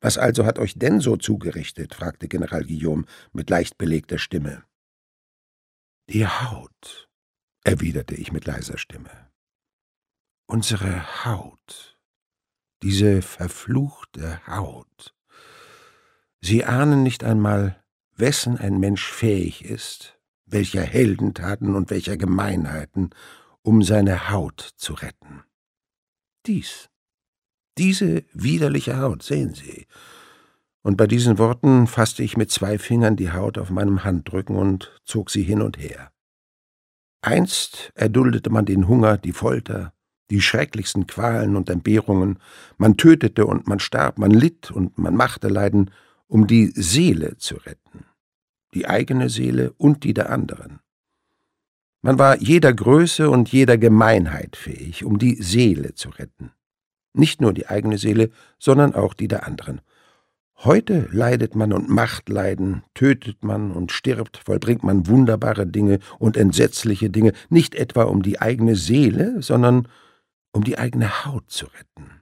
»Was also hat euch denn so zugerichtet?« fragte General Guillaume mit leicht belegter Stimme. »Die Haut«, erwiderte ich mit leiser Stimme. »Unsere Haut, diese verfluchte Haut. Sie ahnen nicht einmal, wessen ein Mensch fähig ist, welcher Heldentaten und welcher Gemeinheiten, um seine Haut zu retten. Diese widerliche Haut, sehen Sie.« Und bei diesen Worten fasste ich mit 2 Fingern die Haut auf meinem Handrücken und zog sie hin und her. Einst erduldete man den Hunger, die Folter, die schrecklichsten Qualen und Entbehrungen, man tötete und man starb, man litt und man machte Leiden, um die Seele zu retten, die eigene Seele und die der anderen. Man war jeder Größe und jeder Gemeinheit fähig, um die Seele zu retten. Nicht nur die eigene Seele, sondern auch die der anderen. Heute leidet man und macht Leiden, tötet man und stirbt, vollbringt man wunderbare Dinge und entsetzliche Dinge, nicht etwa um die eigene Seele, sondern um die eigene Haut zu retten.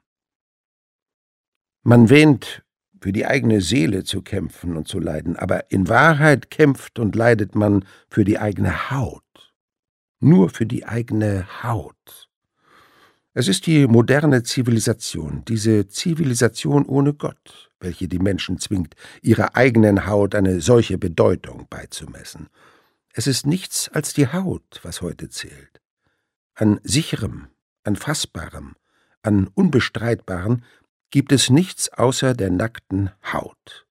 Man wähnt, für die eigene Seele zu kämpfen und zu leiden, aber in Wahrheit kämpft und leidet man für die eigene Haut. Nur für die eigene Haut. Es ist die moderne Zivilisation, diese Zivilisation ohne Gott, welche die Menschen zwingt, ihrer eigenen Haut eine solche Bedeutung beizumessen. Es ist nichts als die Haut, was heute zählt. An sicherem, an fassbarem, an unbestreitbarem gibt es nichts außer der nackten Haut.